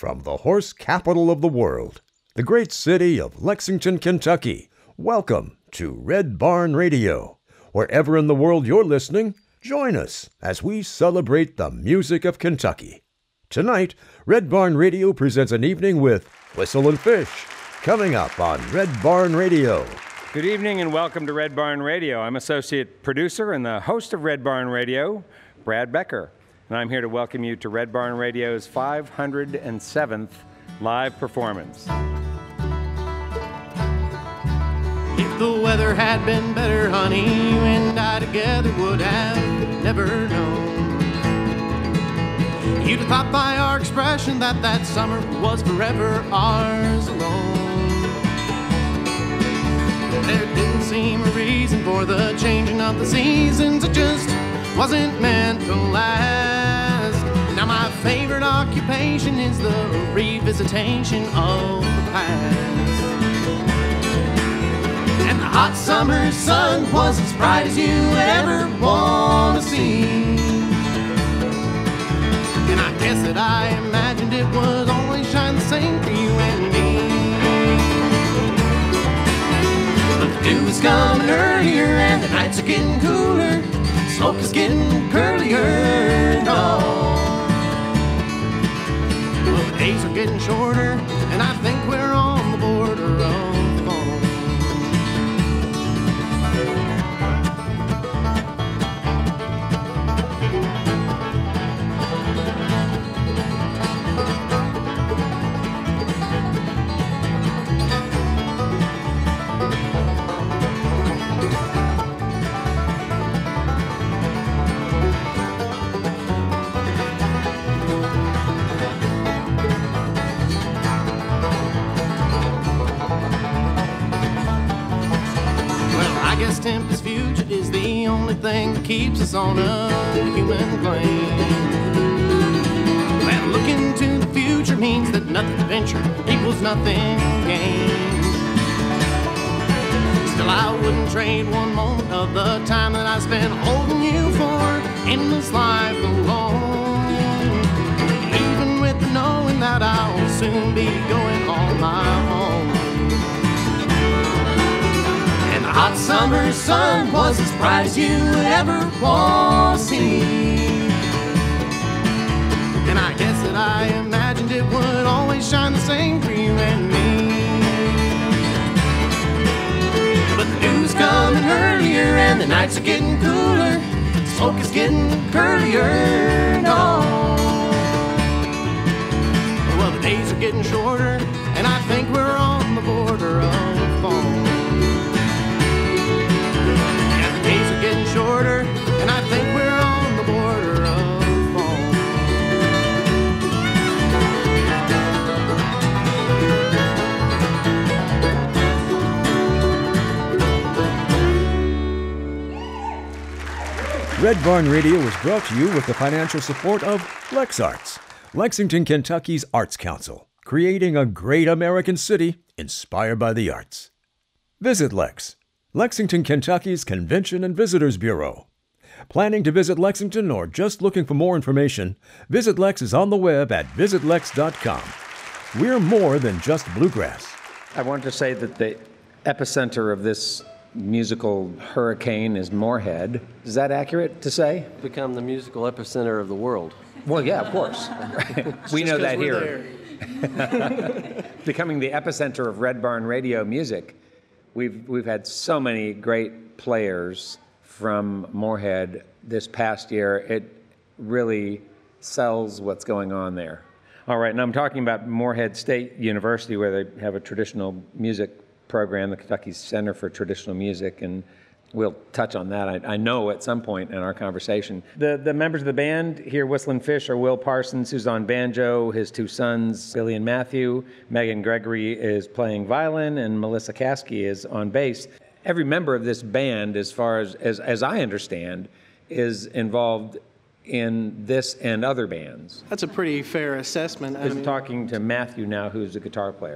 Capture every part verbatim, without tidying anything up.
from the horse capital of the world, the great city of Lexington, Kentucky. Welcome to Red Barn Radio. Wherever in the world you're listening, join us as we celebrate the music of Kentucky. Tonight, Red Barn Radio presents an evening with Whistle and Fish, coming up on Red Barn Radio. Good evening and welcome to Red Barn Radio. I'm associate producer and the host of Red Barn Radio, Brad Becker. And I'm here to welcome you to Red Barn Radio's five hundred seventh live performance. If the weather had been better, honey, you and I together would have never known. You'd have thought by our expression that that summer was forever ours alone. There didn't seem a reason for the changing of the seasons. It just wasn't meant to last. Now my favorite occupation is the revisitation of the past. And the hot summer sun was as bright as you would ever want to see. And I guess that I imagined it was always shine the same for you and me. But the dew is coming earlier and the nights are getting cooler. Smoke is getting curlier, no. Well, the days are getting shorter, and I think we're on the border of fall. Tempest future is the only thing that keeps us on a human plane. And looking to the future means that nothing ventured equals nothing gained. Still, I wouldn't trade one moment of the time that I spent holding you for endless life alone. Even with the knowing that I'll soon be going on my own. The hot summer sun was as bright as you would ever want to see. And I guess that I imagined it would always shine the same for you and me. But the dew's coming earlier and the nights are getting cooler. The smoke is getting curlier, no. Well, the days are getting shorter and I think we're on the border of fall. Getting shorter, and I think we're on the border of fall. Red Barn Radio is brought to you with the financial support of LexArts, Lexington, Kentucky's Arts Council, creating a great American city inspired by the arts. Visit Lex, Lexington, Kentucky's Convention and Visitors Bureau. Planning to visit Lexington or just looking for more information, Visit Lex is on the web at visit lex dot com. We're more than just bluegrass. I wanted to say that the epicenter of this musical hurricane is Moorhead. Is that accurate to say? Become the musical epicenter of the world. Well, yeah, of course. We know that here. Becoming the epicenter of Red Barn Radio music. We've we've had so many great players from Moorhead this past year. It really sells what's going on there. All right, and I'm talking about Moorhead State University, where they have a traditional music program, the Kentucky Center for Traditional Music, and we'll touch on that, I, I know, at some point in our conversation. The the members of the band here, Whistle and Fish, are Will Parsons, who's on banjo, his two sons, Billy and Matthew. Megan Gregory is playing violin, and Melissa Caskey is on bass. Every member of this band, as far as, as, as I understand, is involved in this and other bands. That's a pretty fair assessment. I I'm mean, talking to Matthew now, who's a guitar player.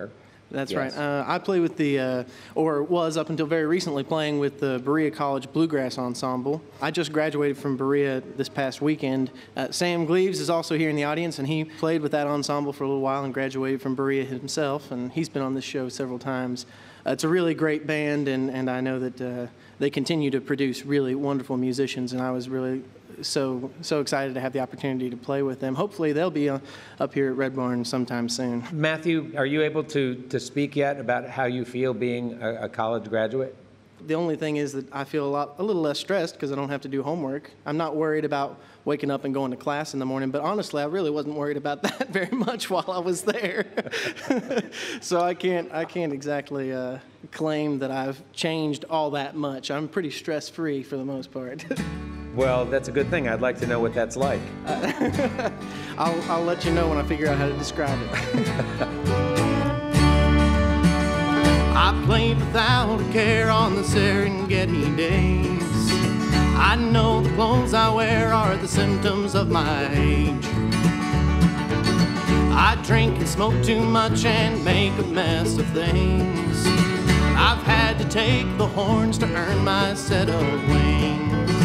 That's Yes. right. Uh, I play with the, uh, or was up until very recently playing with the Berea College Bluegrass Ensemble. I just graduated from Berea this past weekend. Uh, Sam Gleaves is also here in the audience, and he played with that ensemble for a little while and graduated from Berea himself, and he's been on this show several times. Uh, it's a really great band, and, and I know that uh, they continue to produce really wonderful musicians, and I was really so so excited to have the opportunity to play with them. Hopefully they'll be uh, up here at Red Barn sometime soon. Matthew, are you able to, to speak yet about how you feel being a, a college graduate? The only thing is that I feel a lot, a little less stressed because I don't have to do homework. I'm not worried about waking up and going to class in the morning, but honestly, I really wasn't worried about that very much while I was there. So I can't, I can't exactly uh, claim that I've changed all that much. I'm pretty stress-free for the most part. Well, that's a good thing. I'd like to know what that's like. I'll, I'll let you know when I figure out how to describe it. I played without a care on the Serengeti days. I know the clothes I wear are the symptoms of my age. I drink and smoke too much and make a mess of things. I've had to take the horns to earn my set of wings.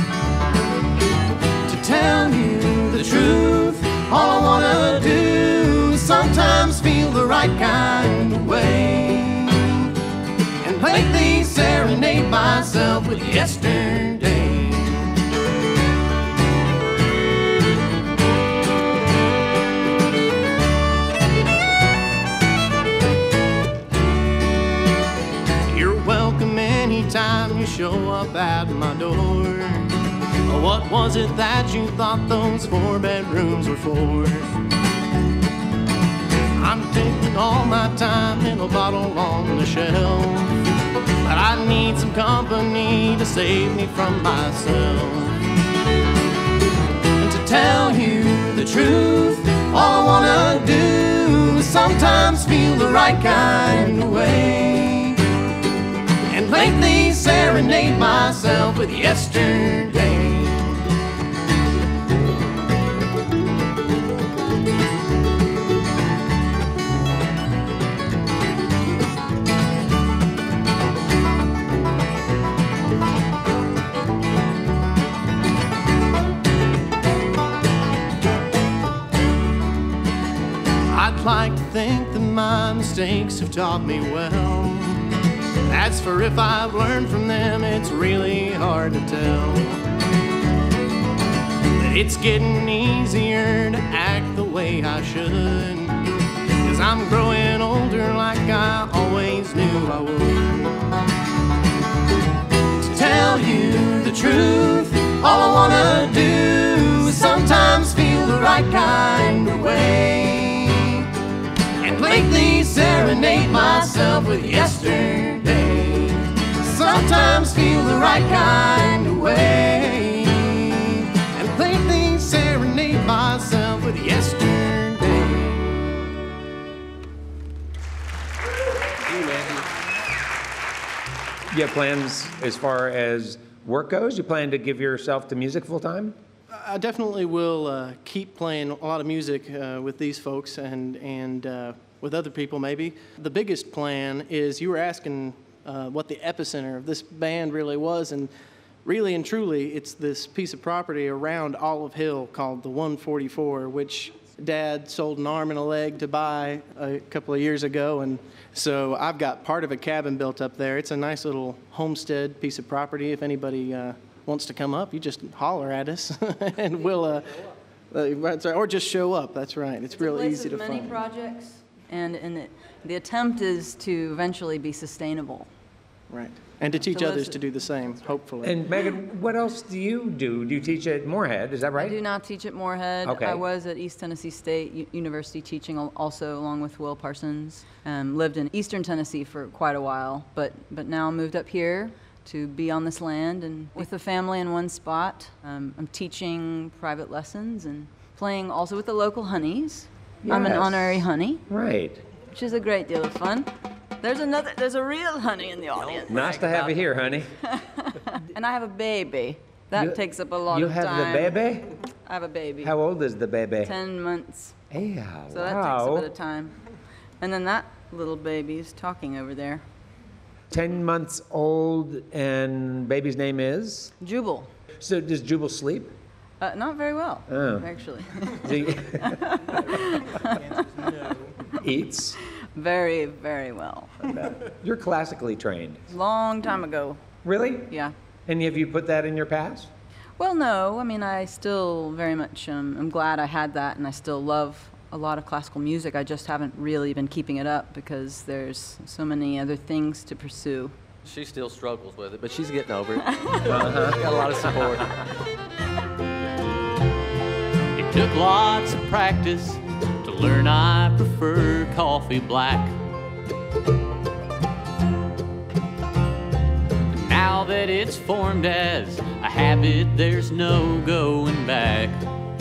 To tell you the truth, all I wanna do is sometimes feel the right kind of way. And lately serenade myself with yesterday. You're welcome anytime you show up at my door. What was it that you thought those four bedrooms were for? I'm taking all my time in a bottle on the shelf, but I need some company to save me from myself. And to tell you the truth, all I wanna do is sometimes feel the right kind of way. And lately serenade myself with yesterday. I'd like to think that my mistakes have taught me well. As for if I've learned from them, it's really hard to tell. But it's getting easier to act the way I should, 'cause I'm growing older like I always knew I would. To tell you the truth, all I wanna do is sometimes feel the right kind of way. And lately serenade myself with yesterday. Sometimes feel the right kind of way. And lately serenade myself with yesterday. You have plans as far as work goes? You plan to give yourself to music full time? I definitely will uh, keep playing a lot of music uh, with these folks and, and uh, with other people maybe. The biggest plan is, you were asking uh, what the epicenter of this band really was, and really and truly it's this piece of property around Olive Hill called the one forty-four, which Dad sold an arm and a leg to buy a couple of years ago, and so I've got part of a cabin built up there. It's a nice little homestead piece of property. If anybody uh, wants to come up, you just holler at us and we'll, uh, uh, that's right, or just show up. That's right. It's, It's real a place easy to with many find. projects, and, and it, the attempt is to eventually be sustainable. Right. And to teach So others listen. to do the same, hopefully. And Megan, what else do you do? Do you teach at Moorhead? Is that I right? do not teach at Moorhead. Okay. I was at East Tennessee State U- University teaching al- also along with Will Parsons. Um, lived in Eastern Tennessee for quite a while, but, but now I moved up here to be on this land and with the family in one spot. Um, I'm teaching private lessons and playing also with the local honeys. I'm an Yes. honorary honey, Right. which is a great deal of fun. There's another, there's a real honey in the audience. Nice to have you here, honey. And I have a baby. That You- takes up a lot You of have time. the baby? I have a baby. How old is the baby? Ten months. Yeah, So that wow. takes a bit of time. And then that little babies talking over there. ten months old, and baby's name is? Jubal. So does Jubal sleep? Uh, not very well, Oh. actually. Eats? Very, very well. You're classically trained. Long time ago, Really? yeah. And have you put that in your past? Well, no, I mean, I still very much, um, I'm glad I had that, and I still love a lot of classical music. I just haven't really been keeping it up because there's so many other things to pursue. She still struggles with it, but she's getting over it. uh-huh. Got a lot of support. It took lots of practice to learn I prefer coffee black. Now that it's formed as a habit, there's no going back.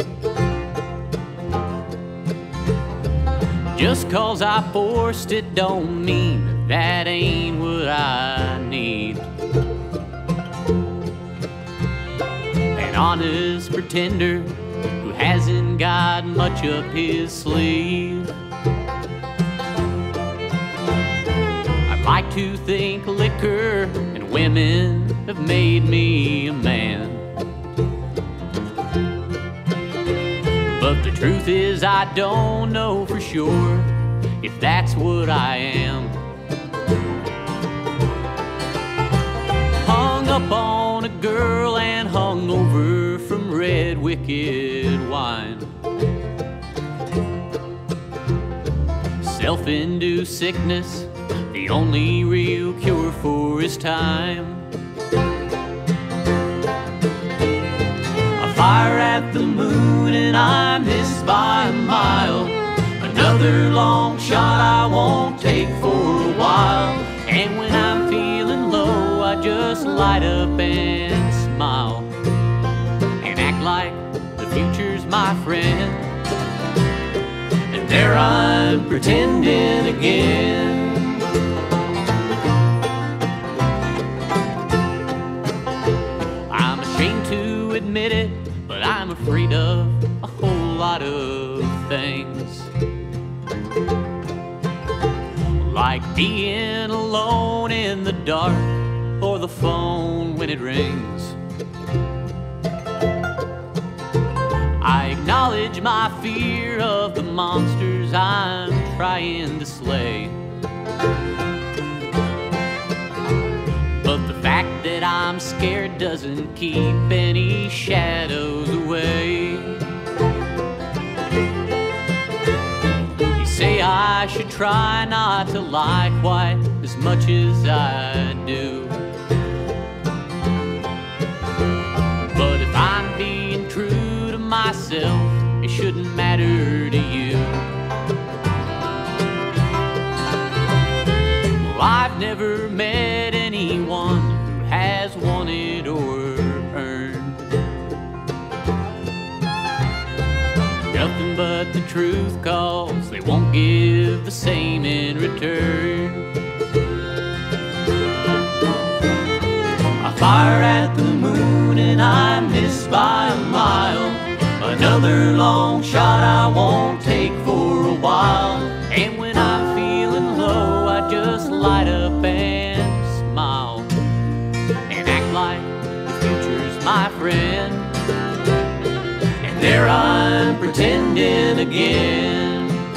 Just 'cause I forced it don't mean that ain't what I need. An honest pretender who hasn't got much up his sleeve. I'd like to think liquor and women have made me a man. But the truth is I don't know for sure if that's what I am. Hung up on a girl and hung over from red wicked wine. Self-induced sickness, the only real cure for his time. A fire at the moon and I missed by a mile. Another long shot I won't take for a while. And when I'm feeling low, I just light up and smile and act like the future's my friend. And there I'm pretending again. I'm ashamed to admit it, but I'm afraid of a whole lot of things. Like being alone in the dark or the phone when it rings. I acknowledge my fear of the monsters I'm trying to slay. But the fact that I'm scared doesn't keep any shadows away. You say I should try not to lie quite as much as I do. But if I'm being true to myself, it shouldn't matter to you. Well, I've never met anyone who has wanted or earned nothing but the truth, 'cause they won't give the same in return. I fire at the moon and I miss by a mile. Another long shot I won't take for a while. And when I'm feeling low, I just light up and smile and act like the future's my friend. And there I'm pretending again.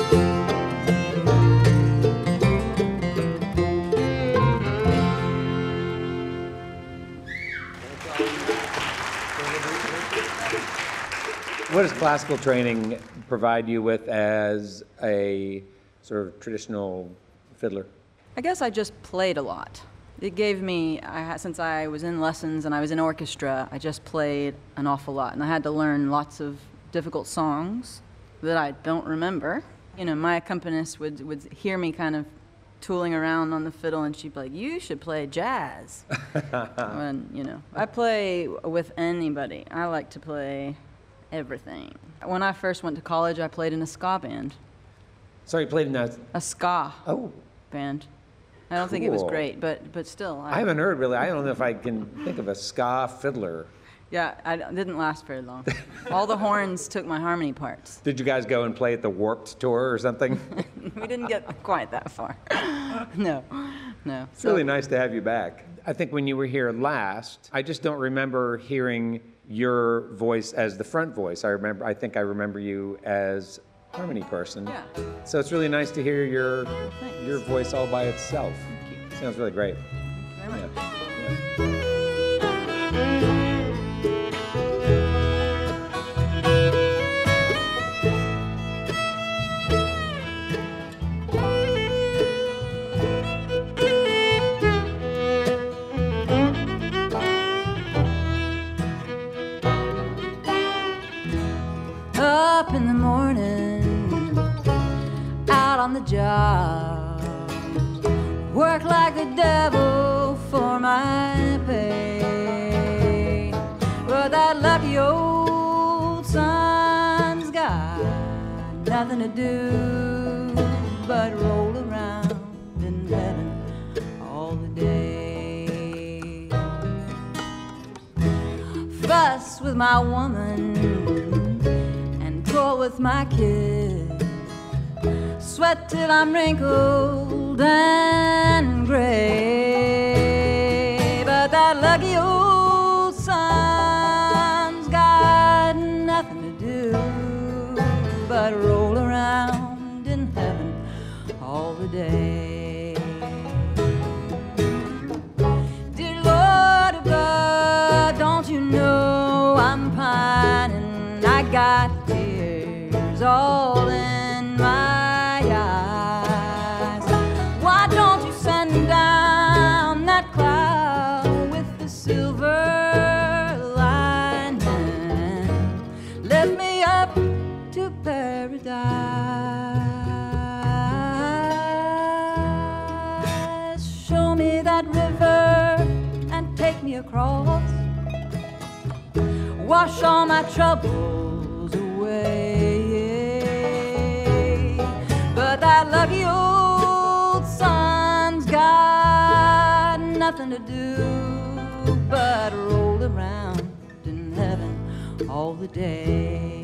What does classical training provide you with as a sort of traditional fiddler? I guess I just played a lot. It gave me, I had, since I was in lessons and I was in orchestra, I just played an awful lot. And I had to learn lots of difficult songs that I don't remember. You know, my accompanist would, would hear me kind of tooling around on the fiddle, and she'd be like, you should play jazz. And, you know, I play with anybody. I like to play everything. When I first went to college, I played in a ska band. Sorry, you played in a... A ska Oh. band. I don't think it was Cool. great, but but still. I haven't heard really. I don't know if I can think of a ska fiddler. Yeah, I d- didn't last very long. All the horns took my harmony parts. Did you guys go and play at the Warped Tour or something? We didn't get quite that far. No, no. It's really nice to have you back. I think when you were here last, I just don't remember hearing your voice as the front voice. I remember, I think I remember you as harmony person. Yeah. So it's really nice to hear your Thanks. your voice all by itself. Thank you. Sounds really great. Very much. Yeah. Yeah. Up in the morning, out on the job, work like the devil for my pay. But that lucky old son's got nothing to do but roll around in heaven all the day. Fuss with my woman, with my kids, sweat till I'm wrinkled and gray. But that lucky old son's got nothing to do but roll around in heaven all the day. Dear Lord above, don't you know I'm pining? I got all in my eyes. Why don't you send down that cloud with the silver lining? Lift me up to paradise. Show me that river and take me across. Wash all my troubles away. But that lucky old son's got nothing to do but roll around in heaven all the day.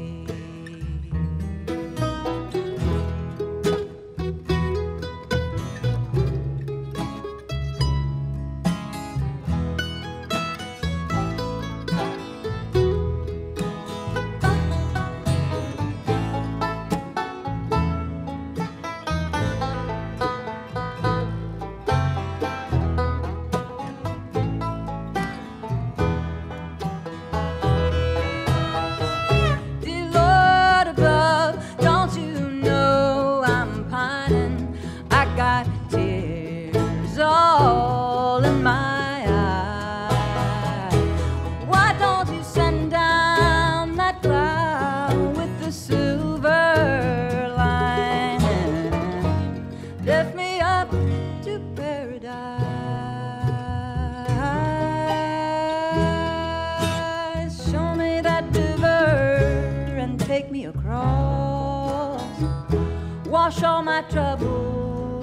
Wash all my troubles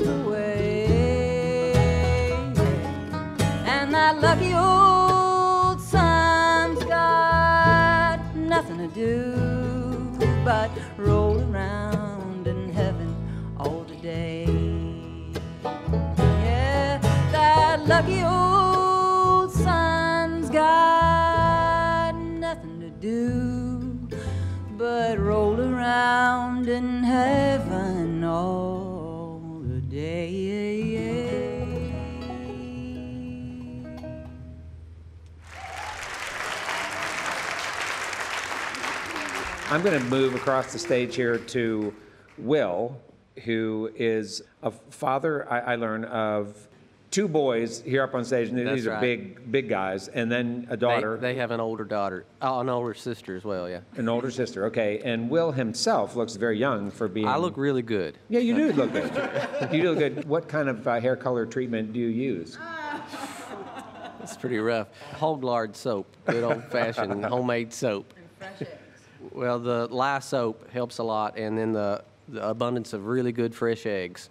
away. And that lucky old son's got nothing to do but roll around in heaven all today. Yeah, that lucky old son's got nothing to do but roll around in heaven all the day. I'm going to move across the stage here to Will, who is a father, I, I learn, of two boys here up on stage. And That's these are right. big, big guys. And then a daughter. They, they have an older daughter, oh, an older sister as well, yeah. An older sister, okay. And Will himself looks very young for being... I look really good. Yeah, you do look good. You do look good. What kind of uh, hair color treatment do you use? It's pretty rough. Hoglard soap, good old-fashioned homemade soap. Well, the lye soap helps a lot, and then the, the abundance of really good fresh eggs.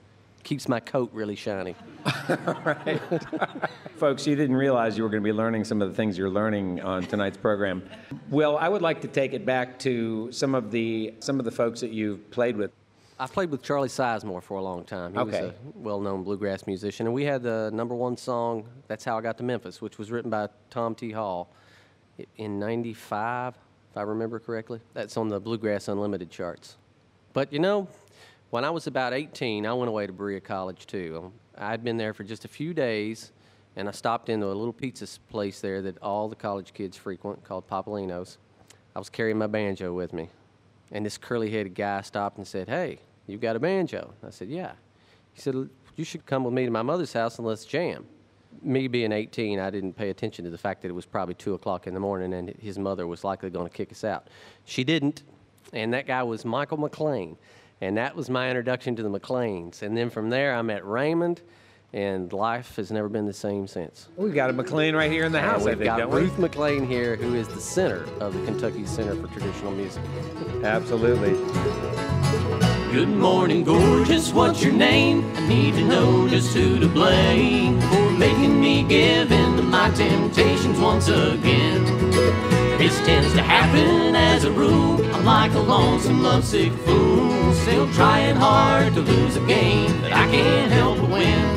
keeps my coat really shiny. Right. Folks, you didn't realize you were going to be learning some of the things you're learning on tonight's program. Will, I would like to take it back to some of the some of the folks that you've played with. I've played with Charlie Sizemore for a long time. He Okay. was a well-known bluegrass musician, and we had the number one song, That's How I Got to Memphis, which was written by Tom T. Hall in ninety-five, if I remember correctly. That's on the Bluegrass Unlimited charts. But, you know, when I was about eighteen, I went away to Berea College, too. I'd been there for just a few days, and I stopped into a little pizza place there that all the college kids frequent called Popolino's. I was carrying my banjo with me, and this curly-headed guy stopped and said, "Hey, you got a banjo?" I said, "Yeah." He said, "You should come with me to my mother's house and let's jam." Me being eighteen, I didn't pay attention to the fact that it was probably two o'clock in the morning and his mother was likely going to kick us out. She didn't, and that guy was Michael McLean. And that was my introduction to the McLeans. And then from there, I met Raymond, and life has never been the same since. We've got a McLean right here in the And house, I we've think, got don't we? Ruth McLean here, who is the center of the Kentucky Center for Traditional Music. Absolutely. Good morning, gorgeous, what's your name? I need to know just who to blame for making me give in to my temptations once again. This tends to happen as a rule. I'm like a lonesome, lovesick fool, still trying hard to lose a game that I can't help but win.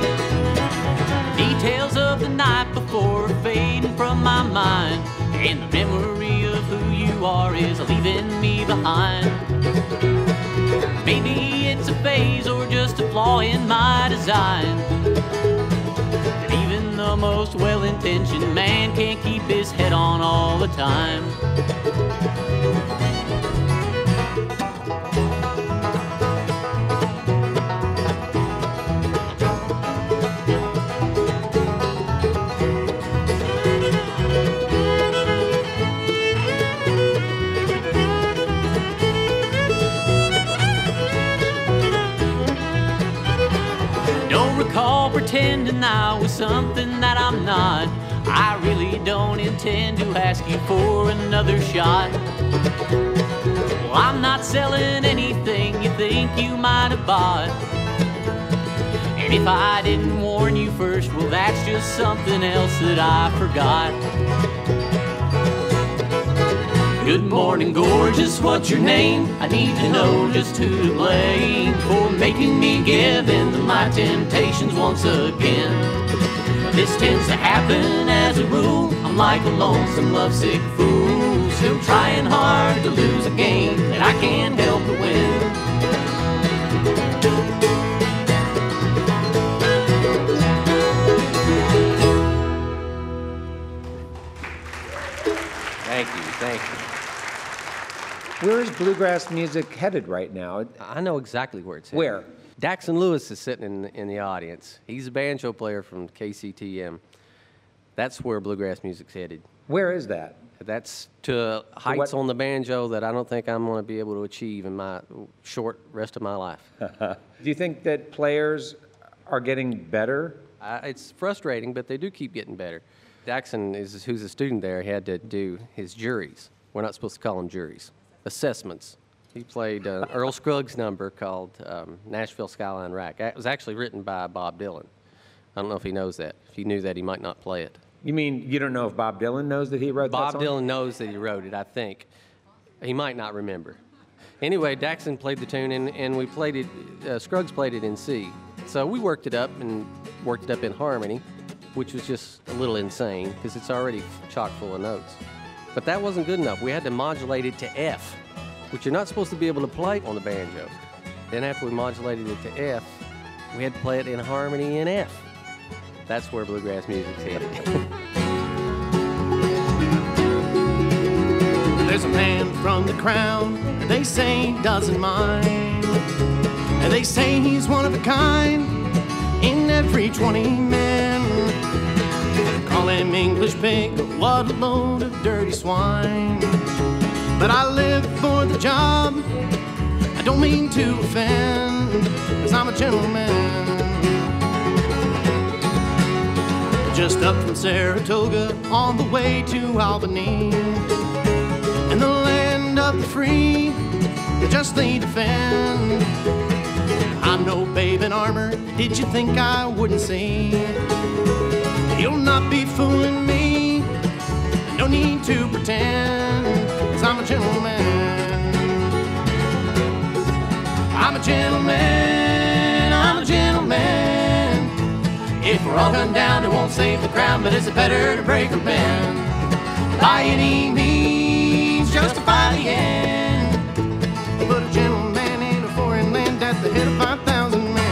Details of the night before are fading from my mind, and the memory of who you are is leaving me behind. Maybe it's a phase or just a flaw in my design, that even the most well-intentioned man can't keep his head on all the time. Recall pretending I was something that I'm not. I really don't intend to ask you for another shot. Well, I'm not selling anything you think you might have bought. And if I didn't warn you first, well, that's just something else that I forgot. Good morning, gorgeous, what's your name? I need to know just who to blame for making me give in to my temptations once again. This tends to happen as a rule. I'm like a lonesome, lovesick fool, still trying hard to lose a game that I can't help but win. Thank you, thank you. Where is bluegrass music headed right now? I know exactly where it's headed. Where? Daxon Lewis is sitting in the, in the audience. He's a banjo player from K C T M. That's where bluegrass music's headed. Where is that? That's to heights what- on the banjo that I don't think I'm going to be able to achieve in my short rest of my life. Do you think that players are getting better? I, it's frustrating, but they do keep getting better. Daxon, is, who's a student there, had to do his juries. We're not supposed to call them juries. Assessments. He played uh, Earl Scruggs' number called um, Nashville Skyline Rack. It was actually written by Bob Dylan. I don't know if he knows that. If he knew that, he might not play it. You mean you don't know if Bob Dylan knows that he wrote Bob that song? Dylan knows that he wrote it, I think. He might not remember. Anyway, Daxon played the tune, and, and we played it, uh, Scruggs played it in C. So we worked it up and worked it up in harmony, which was just a little insane because it's already chock full of notes. But that wasn't good enough. We had to modulate it to F, which you're not supposed to be able to play on the banjo. Then after we modulated it to F, we had to play it in harmony in F. That's where bluegrass music's headed. There's a man from the crown, and they say he doesn't mind. And they say he's one of a kind in every twenty men. Call him English pig, but what a load of dirty swine. But I live for the job, I don't mean to offend, 'cause I'm a gentleman. Just up from Saratoga, on the way to Albany. In the land of the free, just they defend. I'm no baby in armor, did you think I wouldn't see? You'll not be fooling me, no need to pretend, 'cause I'm a gentleman. I'm a gentleman, I'm a gentleman. If we're all gunned down, it won't save the crown, but is it better to break or bend? By any means, justify the end. Put a gentleman in a foreign land at the head of five thousand men.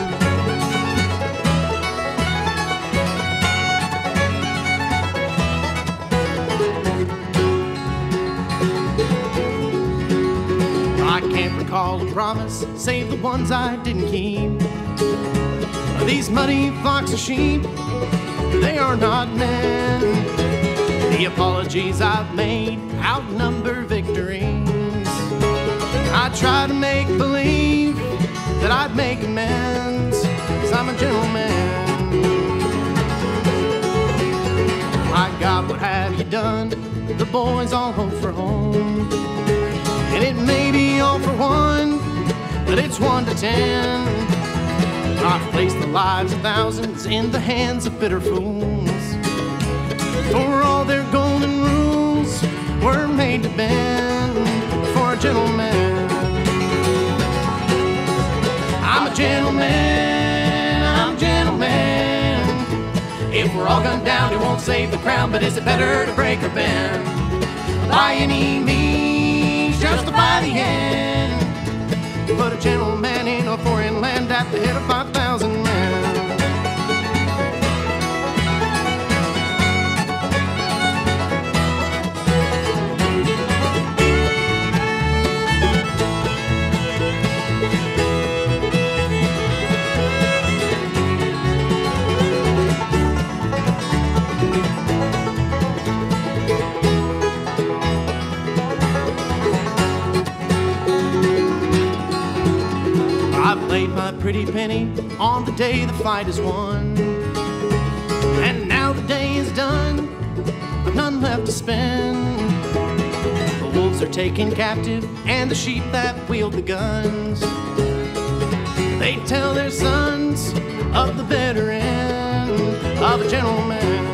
I can't recall a promise, save the ones I didn't keep. These muddy flocks of sheep, they are not men. The apologies I've made outnumber victories. I try to make believe that I'd make amends, 'cause I'm a gentleman. My God, what have you done? The boys all hope for home. And it may be all for one, but it's one to ten. I've placed the lives of thousands in the hands of bitter fools. For all their golden rules were made to bend for a gentleman. I'm a gentleman, I'm a gentleman. If we're all gunned down, it won't save the crown, but is it better to break or bend? By any means, justify the end. Put a gentleman in a foreign land at the head of five thousand men. Laid my pretty penny on the day the fight is won. And now the day is done, I've none left to spend. The wolves are taken captive and the sheep that wield the guns, they tell their sons of the better end of a gentleman.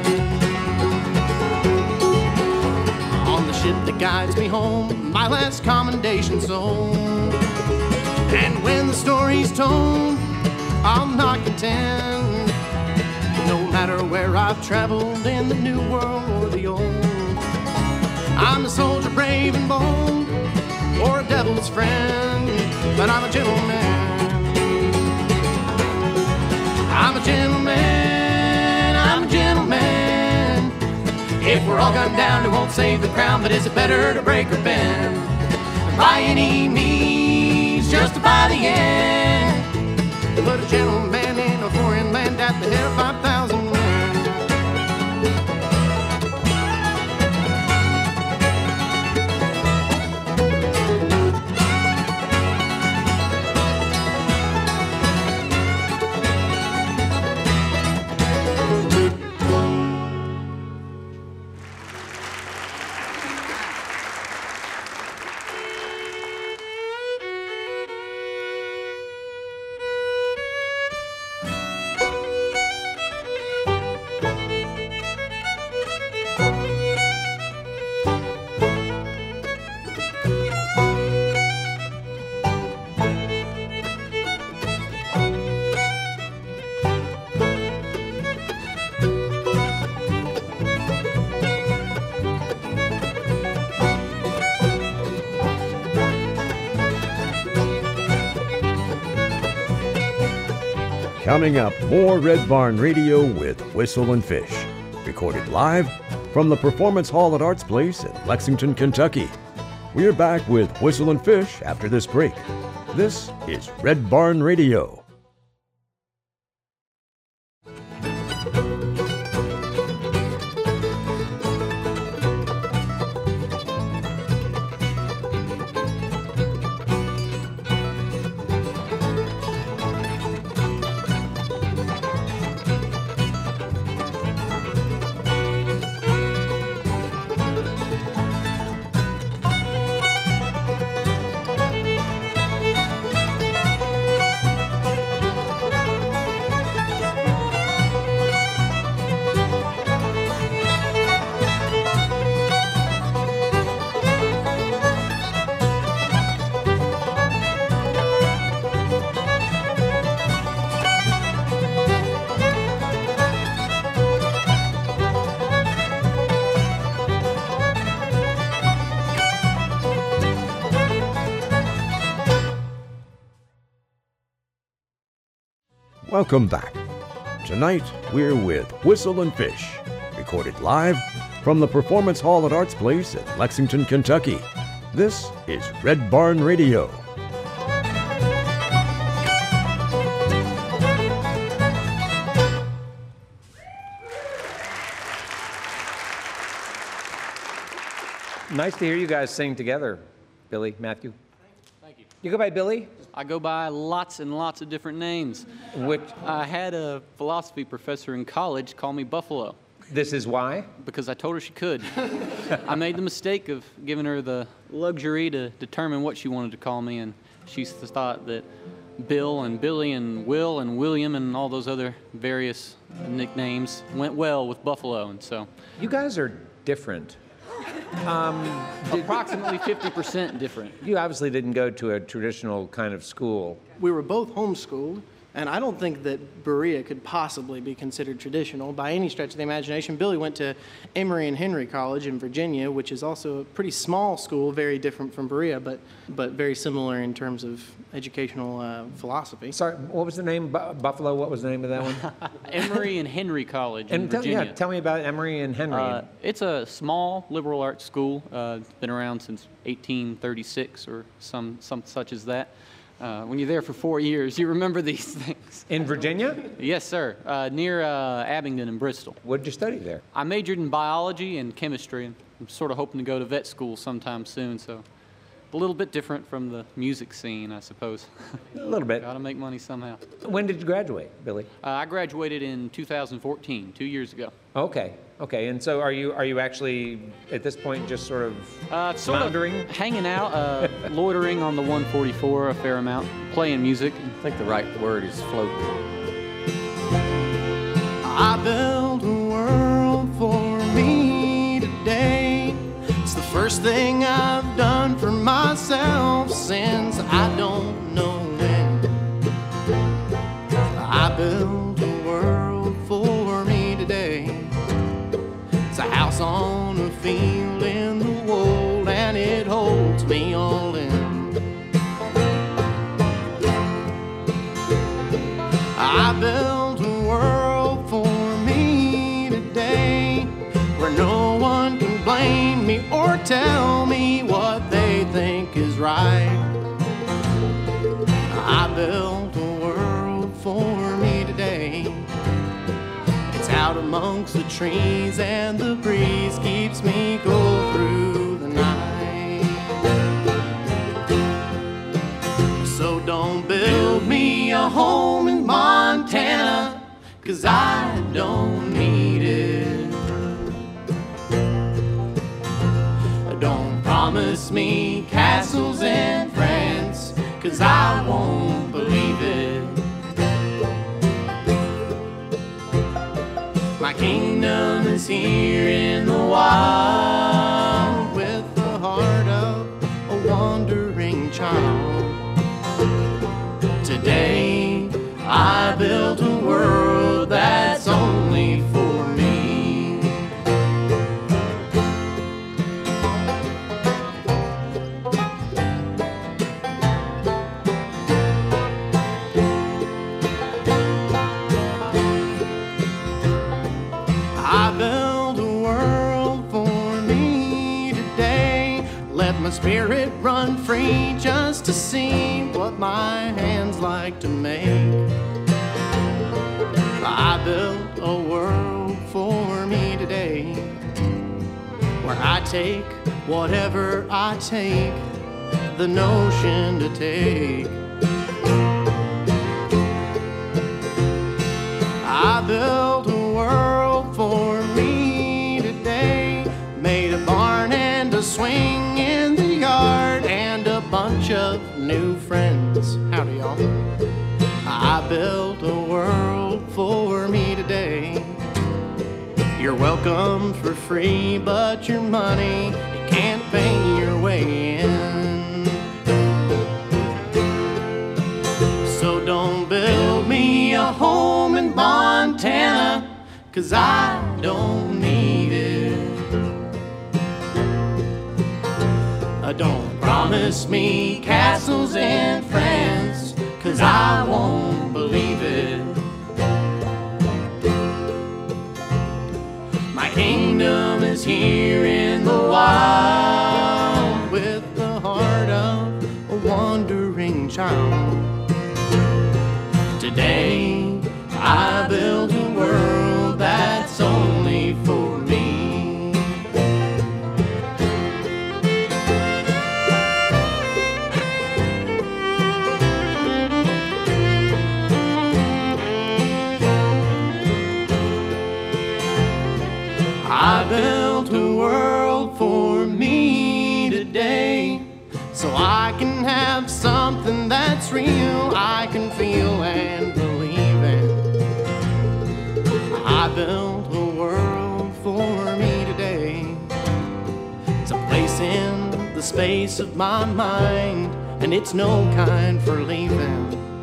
On the ship that guides me home, my last commendation sold. And when the story's told, I'll not contend. No matter where I've traveled in the new world or the old, I'm a soldier brave and bold, or a devil's friend, but I'm a gentleman. I'm a gentleman, I'm a gentleman. If we're all gunned down, it won't save the crown, but is it better to break or bend? By any means, justify the end. Put a gentleman in a foreign land at the head of five thousand men. Coming up, more Red Barn Radio with Whistle and Fish. Recorded live from the Performance Hall at Arts Place in Lexington, Kentucky. We're back with Whistle and Fish after this break. This is Red Barn Radio. Welcome back. Tonight, we're with Whistle and Fish, recorded live from the Performance Hall at Arts Place in Lexington, Kentucky. This is Red Barn Radio. Nice to hear you guys sing together, Billy, Matthew. Thank you. You go by Billy? I go by lots and lots of different names. Which, I had a philosophy professor in college call me Buffalo this is why? because I told her she could. I made the mistake of giving her the luxury to determine what she wanted to call me, and she thought that Bill and Billy and Will and William and all those other various nicknames went well with Buffalo, and so You guys are different. approximately fifty percent different. You obviously didn't go to a traditional kind of school. We were both homeschooled, and I don't think that Berea could possibly be considered traditional by any stretch of the imagination. Billy went to Emory and Henry College in Virginia, which is also a pretty small school, very different from Berea, but but very similar in terms of educational uh, philosophy. Sorry, what was the name? Bu- Buffalo, what was the name of that one? Emory and Henry College in And tell, Virginia. yeah, tell me about Emory and Henry. Uh, it's a small liberal arts school. Uh, it's been around since eighteen thirty-six or some, some such as that. Uh, when you're there for four years, you remember these things. In Virginia? Yes, sir. Uh, near uh, Abingdon and Bristol. What did you study there? I majored in biology and chemistry, and I'm sort of hoping to go to vet school sometime soon, so a little bit different from the music scene, I suppose. A little bit. Gotta make money somehow. When did you graduate, Billy? Uh, I graduated in two thousand fourteen, two years ago. Okay, okay. And so are you are you actually, at this point, just sort of Uh, sort Floundering? of hanging out, uh, loitering on the one forty-four a fair amount, playing music. I think the right word is floating. I built a world for me today. It's the first thing I've done for myself since I don't know when. I built a world for me today. It's a house on a field in the wold, and it holds me all in. I built a world for me today, where no one can blame me or tell me what they think is right. I built a world for me today. It's out amongst the trees, and the breeze keeps me cool through the night. So don't build me a home in Montana, 'cause I don't need it. Don't promise me castles in France, 'cause I won't believe it. My kingdom is here in the wild, with the heart of a wandering child. Today I built a world that's only for me. I built a world for me today. Let my spirit run free just to see what my hands like to make. I built a world for me today, where I take whatever I take the notion to take. I built a world for me today, made a barn and a swing in the yard, and a bunch of new friends. Howdy, y'all. I built a world for me today. You're welcome for free, but your money, you can't pay your way in. So don't build me a home in Montana, 'cause I don't need it. Uh, Don't promise me castles in France, 'cause I won't believe it. here in the wild with the heart of a wandering child. Today I built a world that's only for me. I built a world for me today, so I can have something that's real, I can feel and believe in. I built a world for me today. It's a place in the space of my mind, and it's no kind for leaving.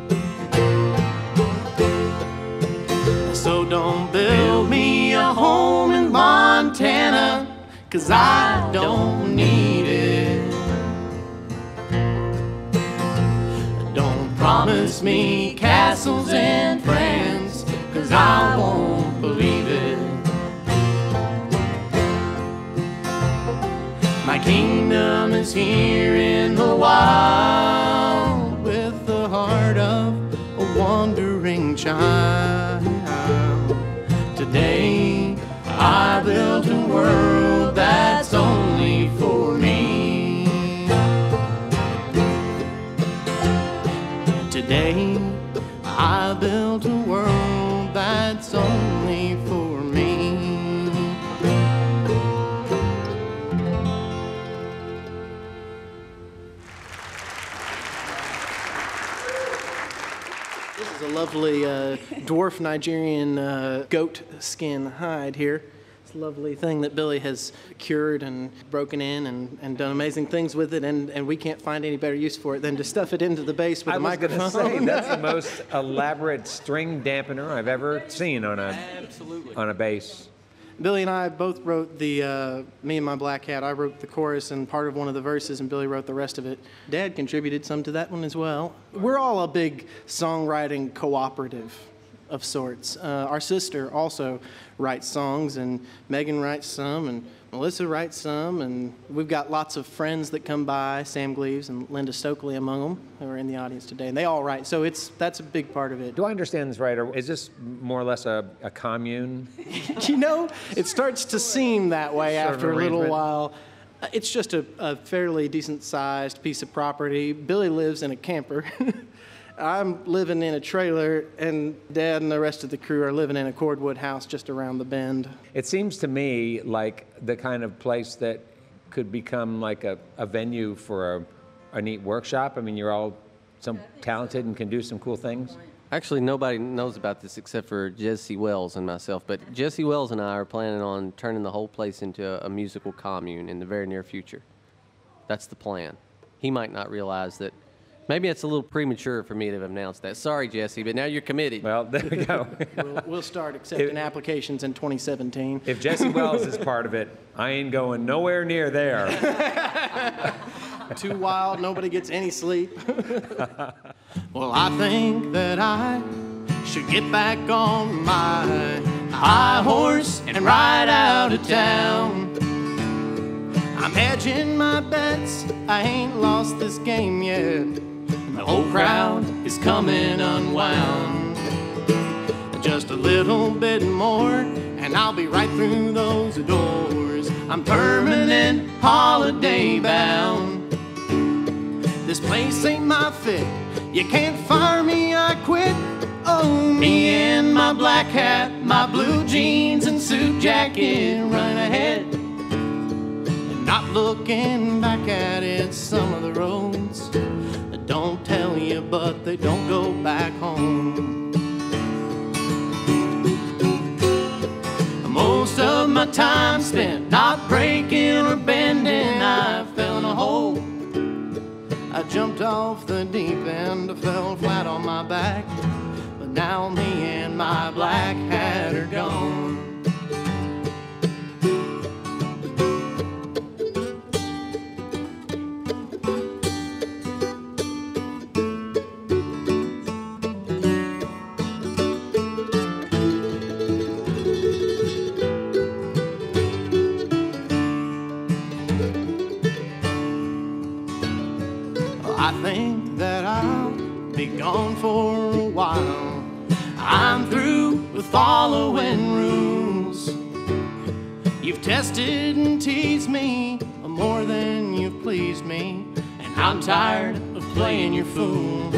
So don't build me a home in Montana, 'cause I don't need it. Don't promise me castles in France, 'cause I won't believe it. My kingdom is here in the wild with the heart of a wandering child. Today I built a world that's only for me. Today I built a world that's only for me. This is a lovely uh, dwarf Nigerian uh, goat skin hide here. It's a lovely thing that Billy has cured and broken in and, and done amazing things with it, and, and we can't find any better use for it than to stuff it into the bass with I a was microphone. gonna say, that's the most elaborate string dampener I've ever seen on a Absolutely. on a bass. Billy and I both wrote the, uh, me and my black hat, I wrote the chorus and part of one of the verses, and Billy wrote the rest of it. Dad contributed some to that one as well. We're all a big songwriting cooperative of sorts. Uh, our sister also writes songs, and Megan writes some, and Melissa writes some, and we've got lots of friends that come by, Sam Gleaves and Linda Stokely among them, who are in the audience today, and they all write, so it's that's a big part of it. Do I understand this right, or is this more or less a, a commune? You know, it starts to seem that way Sort of after a little arrangement. while. Uh, It's just a, a fairly decent-sized piece of property. Billy lives in a camper. I'm living in a trailer, and Dad and the rest of the crew are living in a cordwood house just around the bend. It seems to me like the kind of place that could become like a, a venue for a, a neat workshop. I mean, you're all so talented and can do some cool things. Actually, nobody knows about this except for Jesse Wells and myself, but Jesse Wells and I are planning on turning the whole place into a, a musical commune in the very near future. That's the plan. He might not realize that. Maybe it's a little premature for me to have announced that. Sorry, Jesse, but now you're committed. Well, there we go. We'll, we'll start accepting It- applications in twenty seventeen. If Jesse Wells is part of it, I ain't going nowhere near there. Too wild, nobody gets any sleep. Well, I think that I should get back on my high horse and ride out of town. I'm hedging my bets, I ain't lost this game yet. The whole crowd is coming unwound. Just a little bit more, and I'll be right through those doors. I'm permanent holiday bound. This place ain't my fit, you can't fire me, I quit. Oh, me and my black hat, my blue jeans and suit jacket, run ahead. And not looking back at it, some of the roads that don't tell you, but they don't go back home. Most of my time spent not breaking or bending, I fell in a hole. I jumped off the deep end, I fell flat on my back. But now me and my black hat are gone. tested and teased me more than you've pleased me, and I'm tired of playing your fool.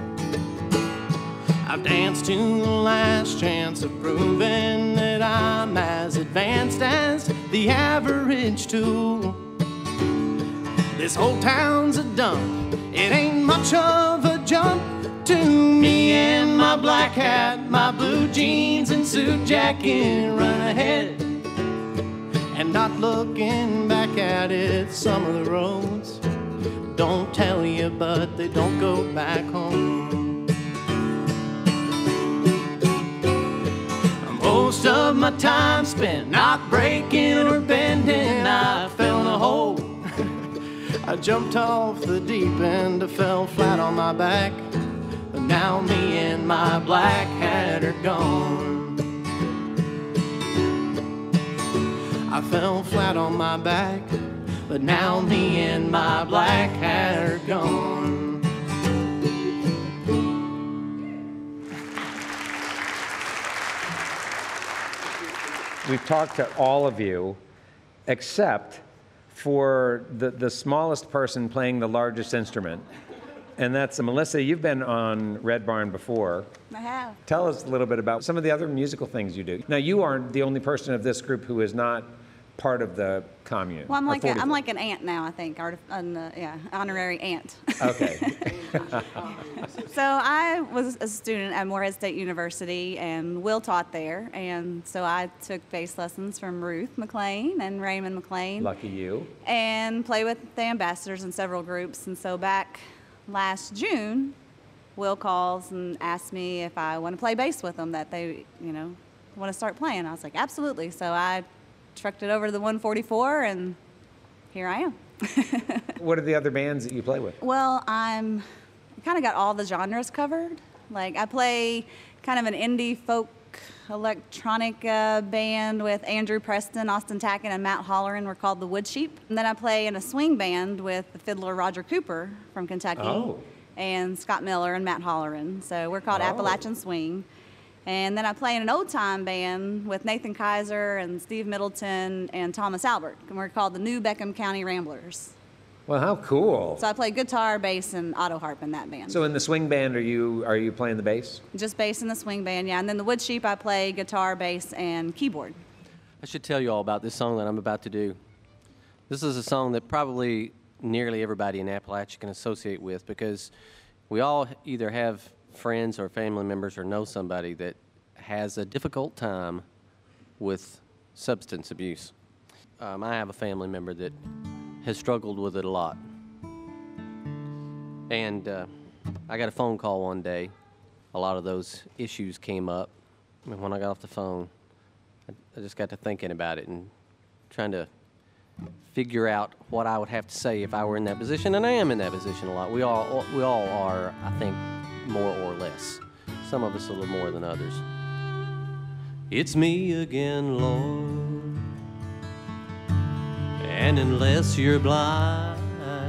I've danced to the last chance of proving that I'm as advanced as the average tool. This whole town's a dump, it ain't much of a jump to me and my black hat, my blue jeans and suit jacket, run ahead and not looking back at it. Some of the roads don't tell you, but they don't go back home. Most of my time spent not breaking or bending, I fell in a hole. I jumped off the deep end, I fell flat on my back. But now me and my black hat are gone. I fell flat on my back, but now me and my black hat are gone. We've talked to all of you, except for the, the smallest person playing the largest instrument. And that's Melissa. You've been on Red Barn before. I have. Tell us a little bit about some of the other musical things you do. Now, you aren't the only person of this group who is not part of the commune. Well, I'm like a, I'm like an aunt now, I think. Art, an, uh, yeah, honorary aunt. Okay. So I was a student at Morehead State University, and Will taught there, and so I took bass lessons from Ruth McLean and Raymond McLean. Lucky you. And play with the ambassadors in several groups. And so back last June, Will calls and asks me if I want to play bass with them, that they, you know, want to start playing. I was like, absolutely. So I trucked it over to the one forty-four, and here I am. What are the other bands that you play with? Well, I'm kind of got all the genres covered. Like, I play kind of an indie folk electronic uh, band with Andrew Preston, Austin Tackett, and Matt Holleran. We're called the Wood Sheep. And then I play in a swing band with the fiddler Roger Cooper from Kentucky, oh. and Scott Miller and Matt Holleran. So we're called oh. Appalachian Swing. And then I play in an old-time band with Nathan Kaiser and Steve Middleton and Thomas Albert, and we're called the New Beckham County Ramblers. Well, how cool. So I play guitar, bass, and auto harp in that band. So in the swing band, are you are you playing the bass? Just bass in the swing band, yeah. And then the Wood Sheep, I play guitar, bass, and keyboard. I should tell you all about this song that I'm about to do. This is a song that probably nearly everybody in Appalachia can associate with, because we all either have friends or family members or know somebody that has a difficult time with substance abuse. Um, I have a family member that has struggled with it a lot. And uh, I got a phone call one day. A lot of those issues came up. And when I got off the phone, I, I just got to thinking about it and trying to figure out what I would have to say if I were in that position. And I am in that position a lot. We all, we all are, I think, more or less. Some of us a little more than others. It's me again, Lord, and unless you're blind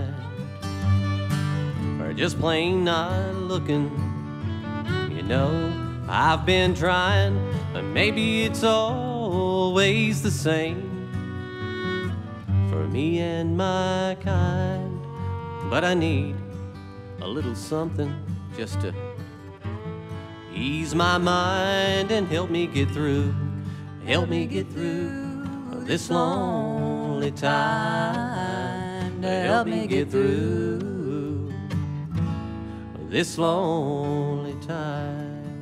or just plain not looking, you know, I've been trying, but maybe it's always the same for me and my kind, but I need a little something just to ease my mind and help me get through, help me get through this lonely time, to help me get through this lonely time.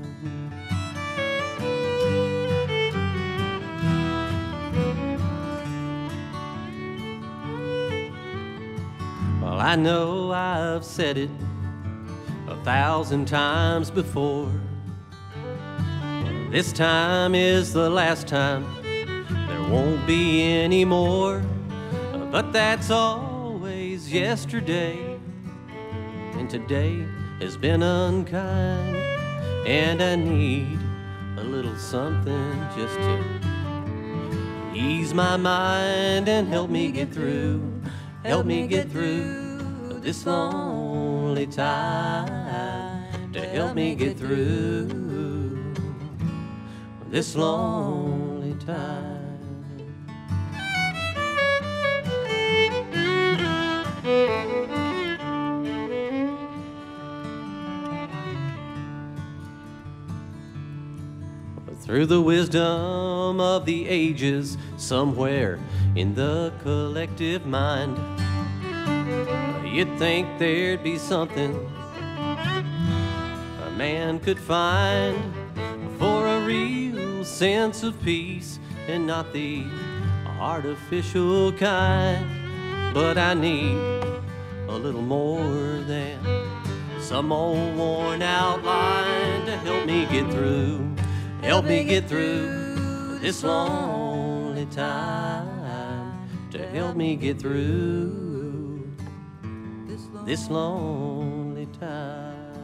Well, I know I've said it a thousand times before. This time is the last time, there won't be any more. But that's always yesterday, and today has been unkind. And I need a little something just to ease my mind and help me get through, help me get through this lonely time, to help me get through this lonely time. through the wisdom of the ages, somewhere in the collective mind, you'd think there'd be something a man could find for a real sense of peace, and not the artificial kind. But I need a little more than some old worn out line to help me get through, help me get through this lonely time, to help me get through this lonely time.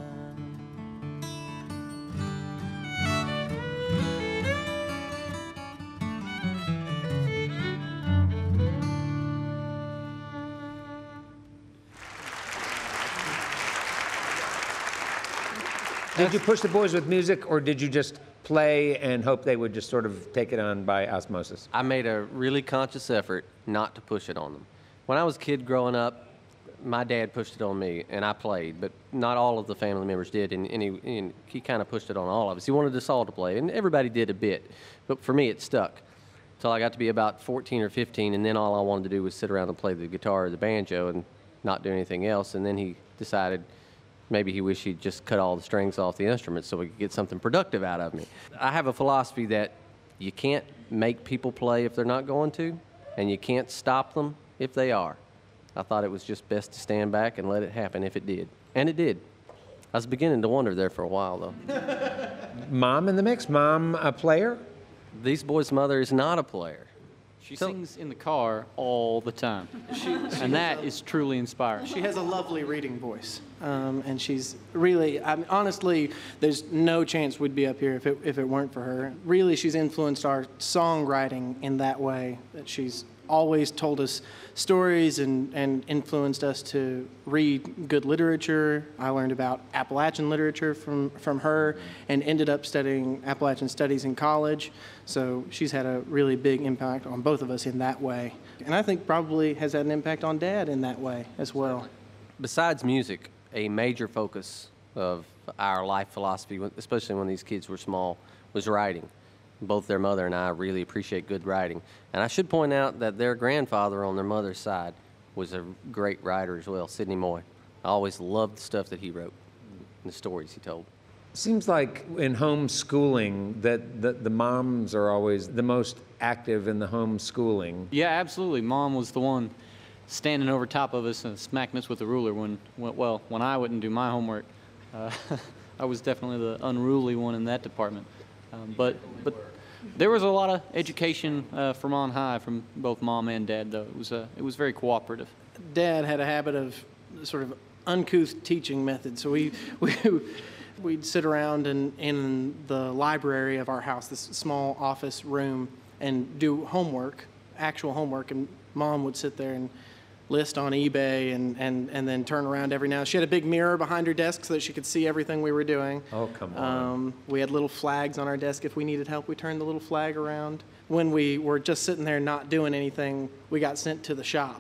Did you push the boys with music, or did you just play and hope they would just sort of take it on by osmosis? I made a really conscious effort not to push it on them. When I was a kid growing up, my dad pushed it on me, and I played, but not all of the family members did, and, and he, and he kind of pushed it on all of us. He wanted us all to play, and everybody did a bit, but for me it stuck. Until I got to be about fourteen or fifteen, and then all I wanted to do was sit around and play the guitar or the banjo and not do anything else, and then he decided maybe he wished he'd just cut all the strings off the instrument so we could get something productive out of me. I have a philosophy that you can't make people play if they're not going to, and you can't stop them if they are. I thought it was just best to stand back and let it happen if it did. And it did. I was beginning to wonder there for a while, though. Mom in the mix? Mom a player? These boys' mother is not a player. She sings in the car all the time, She, and that is truly inspiring. She has a lovely reading voice, um, and she's really, I mean, honestly, there's no chance we'd be up here if it, if it weren't for her. Really, she's influenced our songwriting in that way, that she's always told us stories and, and influenced us to read good literature. I learned about Appalachian literature from, from her and ended up studying Appalachian studies in college. So she's had a really big impact on both of us in that way. And I think probably has had an impact on Dad in that way as well. Besides music, a major focus of our life philosophy, especially when these kids were small, was writing. Both their mother and I really appreciate good writing. And I should point out that their grandfather on their mother's side was a great writer as well, Sidney Moy. I always loved the stuff that he wrote and the stories he told. Seems like in homeschooling that the, the moms are always the most active in the homeschooling. Yeah, absolutely. Mom was the one standing over top of us and smacking us with a ruler when, when well, when I wouldn't do my homework. Uh, I was definitely the unruly one in that department. Um, but but there was a lot of education uh, from on high from both Mom and Dad, though. It was uh, it was very cooperative. Dad had a habit of sort of uncouth teaching methods. So we, we, we'd sit around in, in the library of our house, this small office room, and do homework, actual homework, and Mom would sit there and list on eBay and, and, and then turn around every now and then. She had a big mirror behind her desk so that she could see everything we were doing. Oh, come on. Um, we had little flags on our desk. If we needed help, we turned the little flag around. When we were just sitting there not doing anything, we got sent to the shop.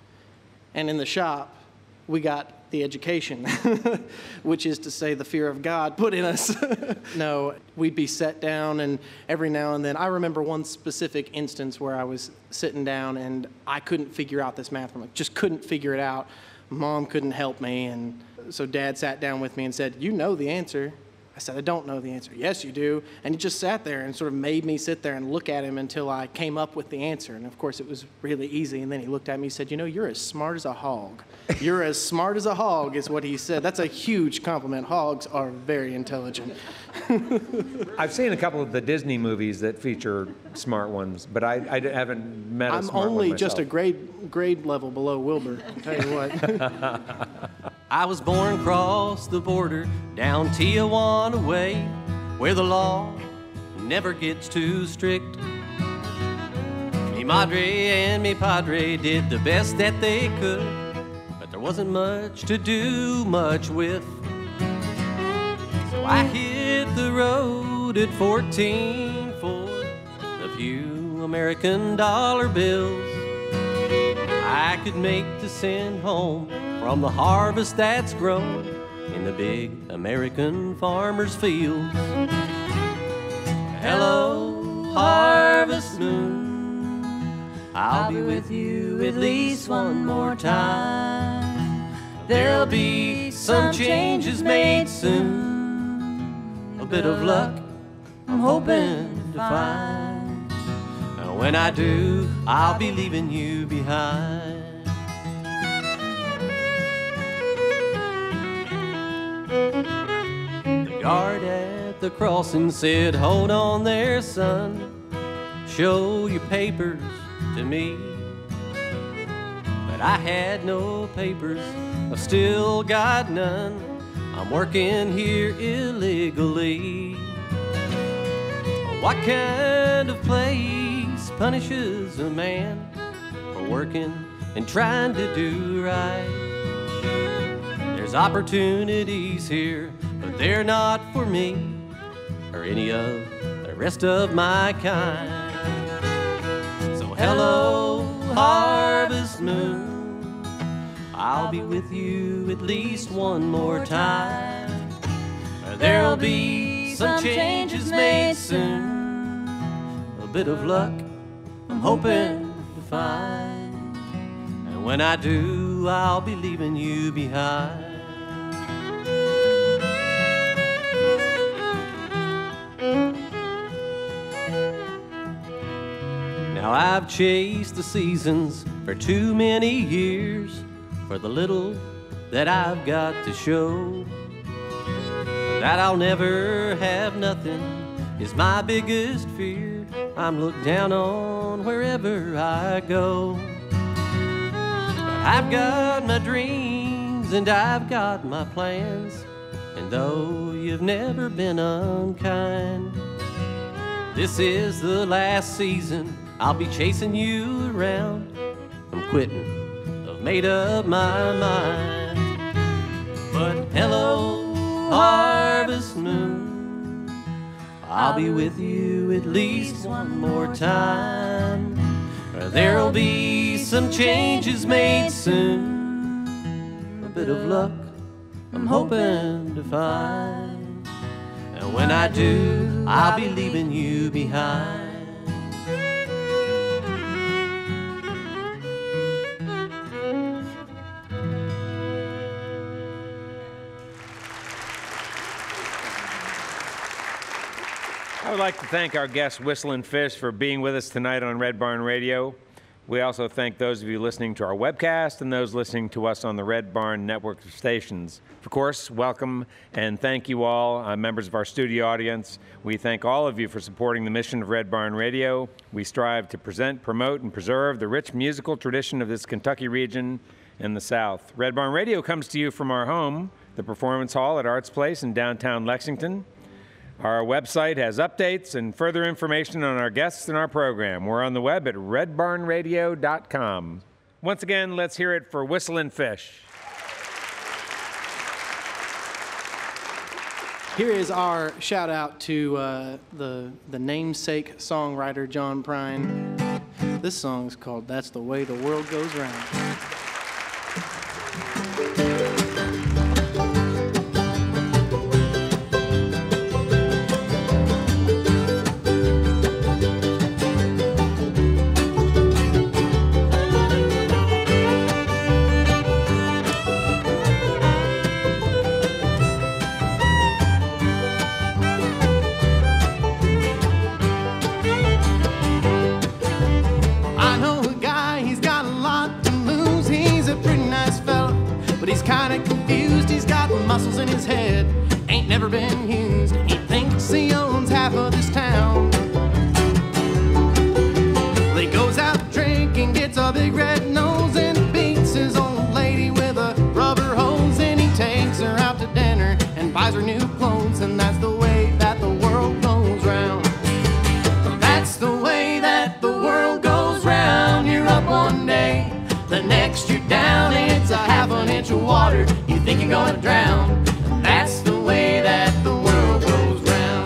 And in the shop, we got the education, which is to say the fear of God put in us. No, we'd be set down, and every now and then, I remember one specific instance where I was sitting down and I couldn't figure out this math problem, just couldn't figure it out. Mom couldn't help me, and so Dad sat down with me and said, "You know the answer." I said, "I don't know the answer." "Yes, you do." And he just sat there and sort of made me sit there and look at him until I came up with the answer. And of course, it was really easy. And then he looked at me and said, "You know, you're as smart as a hog." "You're as smart as a hog," is what he said. That's a huge compliment. Hogs are very intelligent. I've seen a couple of the Disney movies that feature smart ones, but I, I haven't met a I'm smart one only myself. just a grade grade level below Wilbur, I'll tell you what. I was born across the border, down Tijuana way, where the law never gets too strict. Mi madre and mi padre did the best that they could, but there wasn't much to do much with. So I hit the road at fourteen for a few American dollar bills I could make to send home from the harvest that's grown in the big American farmer's fields. Hello, I'll be with you at least one more time. There'll be some changes made soon, a bit of luck I'm hoping to find. And when I do, I'll be leaving you behind. The guard at the crossing said, hold on there, son, show your papers to me. But I had no papers, I've still got none. I'm working here illegally. What kind of place punishes a man for working and trying to do right? There's opportunities here, but they're not for me or any of the rest of my kind. So hello, harvest moon, I'll be with you at least one more time. There'll be some changes made soon, a bit of luck I'm hoping to find. And when I do, I'll be leaving you behind. Now I've chased the seasons for too many years for the little that I've got to show. That I'll never have nothing is my biggest fear. I'm looked down on wherever I go. But I've got my dreams and I've got my plans, and though you've never been unkind, this is the last season I'll be chasing you around. I'm quitting, I've made up my mind. But hello, harvest moon, I'll be with you at least one more time. There'll be some changes made soon, a bit of luck I'm hoping to find. And when I do, I'll be leaving you behind. I would like to thank our guest, Whistlin' Fish, for being with us tonight on Red Barn Radio. We also thank those of you listening to our webcast and those listening to us on the Red Barn network of stations. Of course, welcome and thank you all, uh, members of our studio audience. We thank all of you for supporting the mission of Red Barn Radio. We strive to present, promote, and preserve the rich musical tradition of this Kentucky region and the South. Red Barn Radio comes to you from our home, the Performance Hall at Arts Place in downtown Lexington. Our website has updates and further information on our guests and our program. We're on the web at red barn radio dot com. Once again, let's hear it for Whistlin' Fish. Here is our shout out to uh, the, the namesake songwriter, John Prine. This song is called That's the Way the World Goes Round. Muscles in his head ain't never been used. He thinks he owns half of this town. Well, he goes out drinking, gets a big red nose, and beats his old lady with a rubber hose. And he takes her out to dinner and buys her new clothes. And that's the way that the world goes round. That's the way that the world goes round. You're up one day, the next you're down. It's a half an inch of water, you think you're gonna drown. That's the way that the world goes round.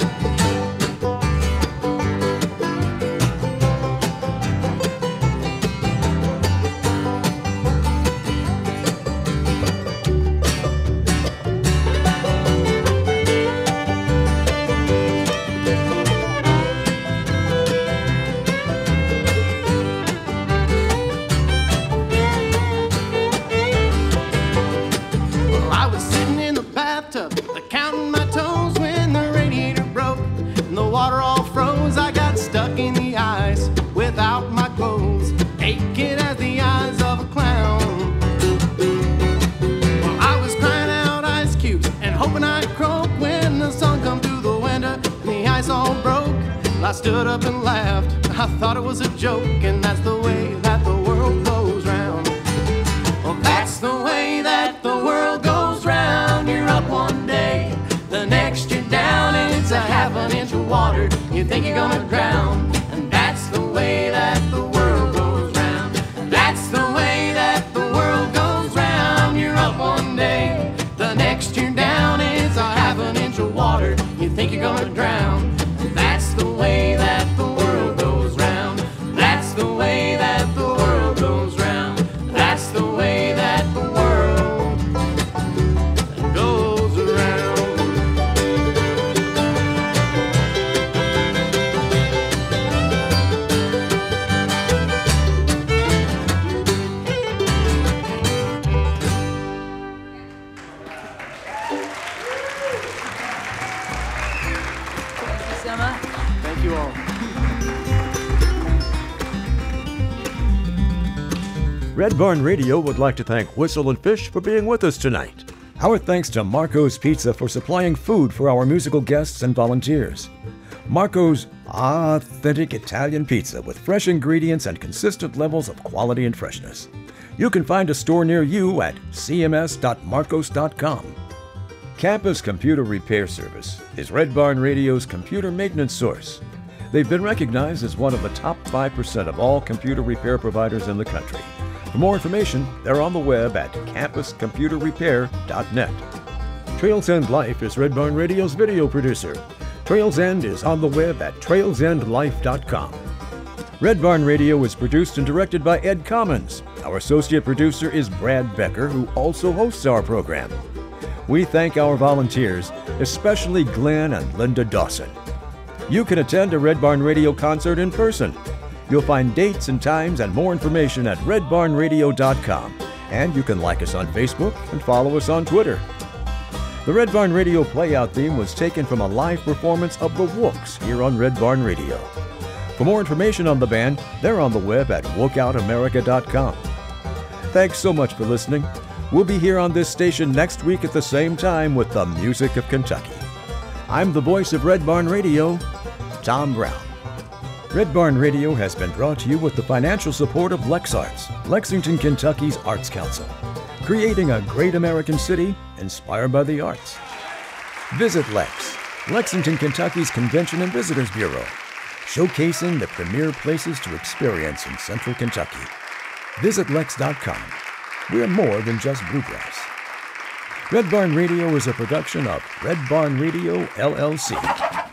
water all froze. I got stuck in the ice without my clothes, aching as the eyes of a clown. Well, I was crying out ice cubes and hoping I'd croak when the sun come through the window and the ice all broke. I stood up and laughed. I thought it was a joke, and that's the way that the world goes round. Well, that's the way that the world goes round. You're up one day, the next you're down, and it's a half an inch of water. You think you're gonna drown, and that's the way that the world goes round. That's the way that the world goes round. You're up one day, the next you're down, it's a half an inch of water. You think you're gonna drown. That's the way that the world goes round. That's the way that the world goes round. That's the way that the world goes around. Thank you so much. Thank you all. Red Barn Radio would like to thank Whistle and Fish for being with us tonight. Our thanks to Marco's Pizza for supplying food for our musical guests and volunteers. Marco's authentic Italian pizza with fresh ingredients and consistent levels of quality and freshness. You can find a store near you at c m s dot marcos dot com. Campus Computer Repair Service is Red Barn Radio's computer maintenance source. They've been recognized as one of the top five percent of all computer repair providers in the country. For more information, they're on the web at campus computer repair dot net. Trails End Life is Red Barn Radio's video producer. Trails End is on the web at trails end life dot com. Red Barn Radio is produced and directed by Ed Commons. Our associate producer is Brad Becker, who also hosts our program. We thank our volunteers, especially Glenn and Linda Dawson. You can attend a Red Barn Radio concert in person. You'll find dates and times and more information at red barn radio dot com. And you can like us on Facebook and follow us on Twitter. The Red Barn Radio Playout theme was taken from a live performance of the Wooks here on Red Barn Radio. For more information on the band, they're on the web at wookout america dot com. Thanks so much for listening. We'll be here on this station next week at the same time with the music of Kentucky. I'm the voice of Red Barn Radio, Tom Brown. Red Barn Radio has been brought to you with the financial support of LexArts, Lexington, Kentucky's Arts Council, creating a great American city inspired by the arts. Visit Lex, Lexington, Kentucky's Convention and Visitors Bureau, showcasing the premier places to experience in Central Kentucky. Visit lex dot com. We're more than just bluegrass. Red Barn Radio is a production of Red Barn Radio, L L C.